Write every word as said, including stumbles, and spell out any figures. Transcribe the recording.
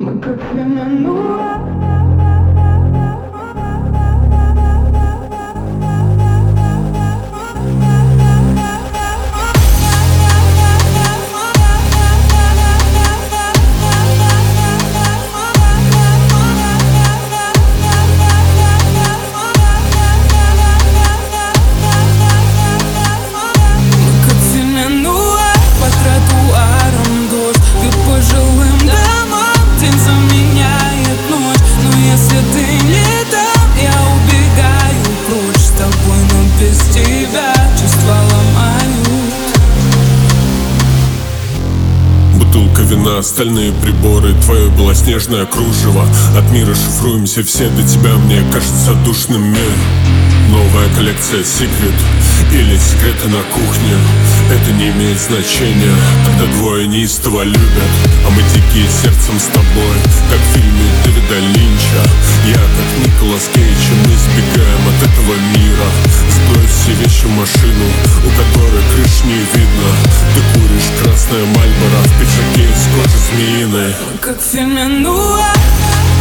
Мы как феноменуа. Бутылка вина, остальные приборы, твое белоснежное кружево. От мира шифруемся все, до тебя мне кажется душным мир. Новая коллекция Secret или секреты на кухне, это не имеет значения, когда двое неистово любят. А мы дикие сердцем с тобой, как в фильме Дэвида Линча. Я как Николас Кейдж, и мы сбегаем от этого мира. Сбрось все вещи в машину, у которой крыш не видно. Ты куришь красное Мальборо в пиджаке из кожи змеиной. Как в фильме Нуа.